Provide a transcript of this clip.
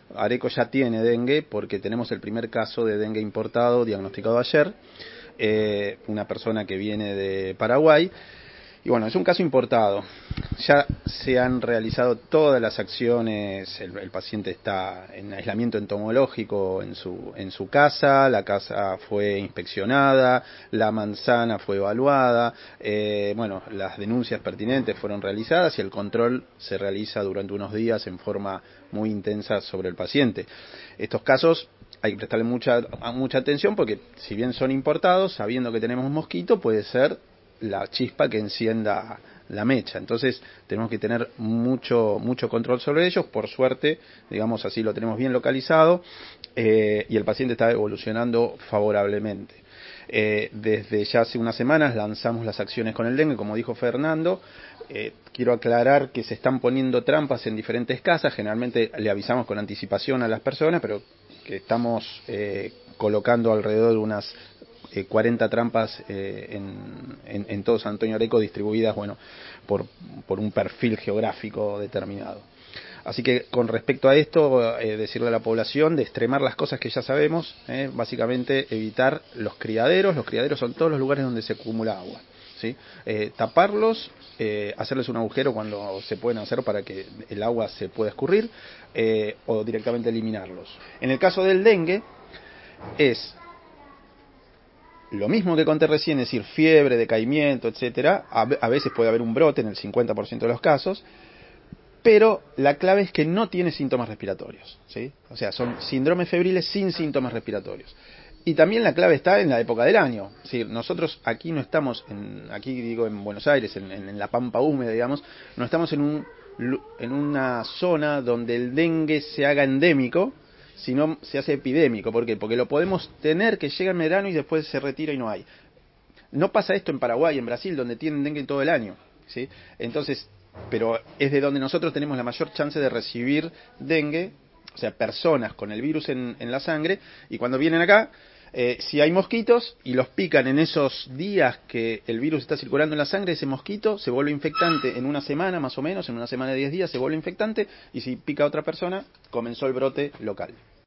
Areco ya tiene dengue porque tenemos el primer caso de dengue importado diagnosticado ayer, una persona que viene de Paraguay. Y bueno, es un caso importado. Ya se han realizado todas las acciones, el paciente está en aislamiento entomológico en su casa, la casa fue inspeccionada, la manzana fue evaluada, bueno, las denuncias pertinentes fueron realizadas y el control se realiza durante unos días en forma muy intensa sobre el paciente. Estos casos hay que prestarle mucha atención porque si bien son importados, sabiendo que tenemos un mosquito, puede ser la chispa que encienda la mecha. Entonces tenemos que tener mucho control sobre ellos. Por suerte, digamos así, lo tenemos bien localizado y el paciente está evolucionando favorablemente. Desde ya hace unas semanas lanzamos las acciones con el dengue, como dijo Fernando. Quiero aclarar que se están poniendo trampas en diferentes casas. Generalmente le avisamos con anticipación a las personas, pero que estamos colocando alrededor de unas 40 trampas en todo San Antonio Areco, distribuidas, bueno, por un perfil geográfico determinado. Así que con respecto a esto, decirle a la población de extremar las cosas que ya sabemos, básicamente evitar los criaderos son todos los lugares donde se acumula agua, ¿sí? Taparlos, hacerles un agujero cuando se pueden hacer para que el agua se pueda escurrir, o directamente eliminarlos. En el caso del dengue, es lo mismo que conté recién, es decir, fiebre, decaimiento, etcétera. A veces puede haber un brote en el 50% de los casos, pero la clave es que no tiene síntomas respiratorios, ¿sí? O sea, son síndromes febriles sin síntomas respiratorios. Y también la clave está en la época del año. Es decir, nosotros aquí no estamos, aquí digo en Buenos Aires, en la pampa húmeda, digamos, no estamos en una zona donde el dengue se haga endémico, sino se hace epidémico. ¿Por qué? Porque lo podemos tener que llega en verano y después se retira y no hay. No pasa esto en Paraguay, en Brasil, donde tienen dengue todo el año, ¿sí? Entonces, pero es de donde nosotros tenemos la mayor chance de recibir dengue, o sea, personas con el virus en la sangre, y cuando vienen acá, si hay mosquitos y los pican en esos días que el virus está circulando en la sangre, ese mosquito se vuelve infectante en una semana más o menos, en una semana de 10 días se vuelve infectante, y si pica a otra persona, comenzó el brote local.